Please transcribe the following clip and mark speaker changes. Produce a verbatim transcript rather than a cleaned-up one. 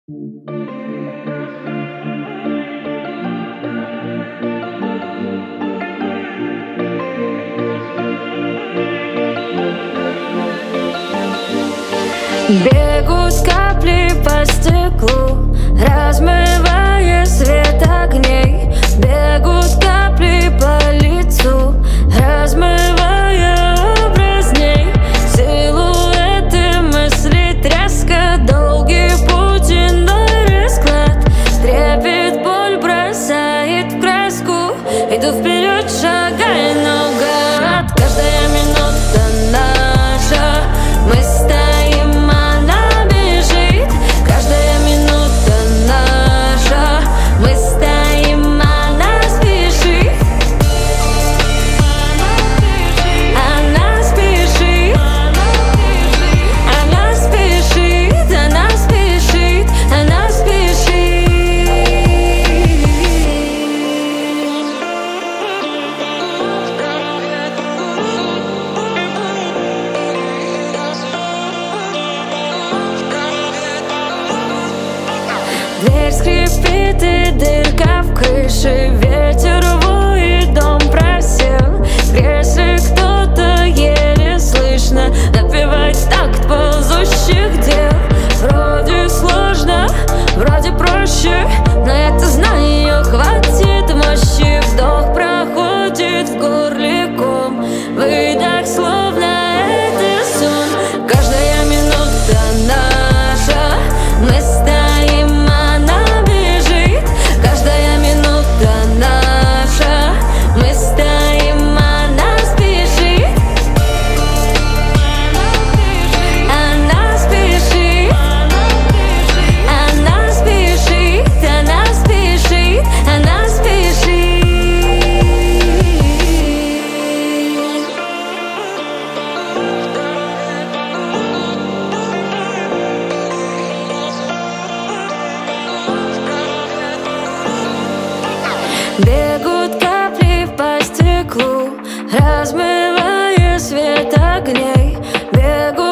Speaker 1: Бегут капли по стеклу, размывая свет огней. Бегут капли по лицу, размывая образ дней. Силуэты мысли, тряска, долгий путь, иной расклад. Трепет, боль бросает в краску. Иду вперед, шагая наугад. Каждая минута наша, мы стоим. Дверь скрипит и дырка в крыше, ветер воет, дом просел. В кресле кто-то еле слышно напевает такт ползущих дел. Вроде сложно, вроде проще, но я-то знаю, хватит мощи. Вдох проходит в горле ком, выдох словно это сон. Каждая минута наша, мы стоим. Бегут капли по стеклу, размывая свет огней. Бегут